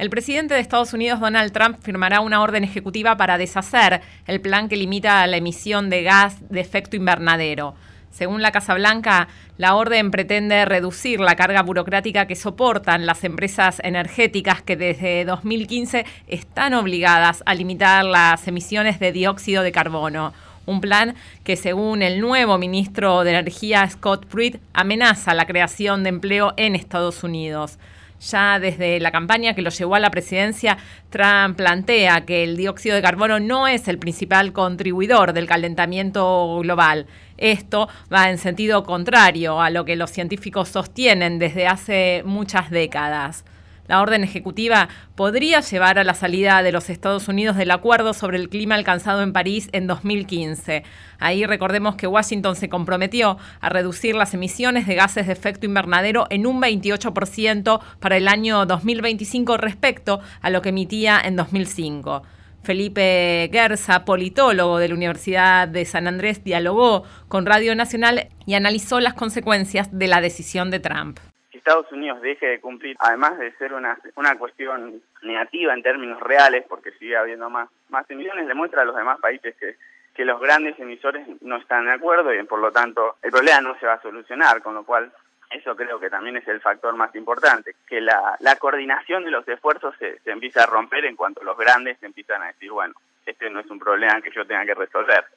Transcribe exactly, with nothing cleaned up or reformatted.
El presidente de Estados Unidos, Donald Trump, firmará una orden ejecutiva para deshacer el plan que limita la emisión de gas de efecto invernadero. Según la Casa Blanca, la orden pretende reducir la carga burocrática que soportan las empresas energéticas que desde dos mil quince están obligadas a limitar las emisiones de dióxido de carbono. Un plan que, según el nuevo ministro de Energía, Scott Pruitt, amenaza la creación de empleo en Estados Unidos. Ya desde la campaña que lo llevó a la presidencia, Trump plantea que el dióxido de carbono no es el principal contribuidor del calentamiento global. Esto va en sentido contrario a lo que los científicos sostienen desde hace muchas décadas. La orden ejecutiva podría llevar a la salida de los Estados Unidos del acuerdo sobre el clima alcanzado en París en dos mil quince. Ahí recordemos que Washington se comprometió a reducir las emisiones de gases de efecto invernadero en un veintiocho por ciento para el año dos mil veinticinco respecto a lo que emitía en dos mil cinco. Felipe Guerza, politólogo de la Universidad de San Andrés, dialogó con Radio Nacional y analizó las consecuencias de la decisión de Trump. Estados Unidos deje de cumplir, además de ser una una cuestión negativa en términos reales, porque sigue habiendo más más emisiones, le muestra a los demás países que, que los grandes emisores no están de acuerdo y por lo tanto el problema no se va a solucionar, con lo cual eso creo que también es el factor más importante, que la, la coordinación de los esfuerzos se, se empieza a romper en cuanto los grandes empiezan a decir, bueno, este no es un problema que yo tenga que resolver.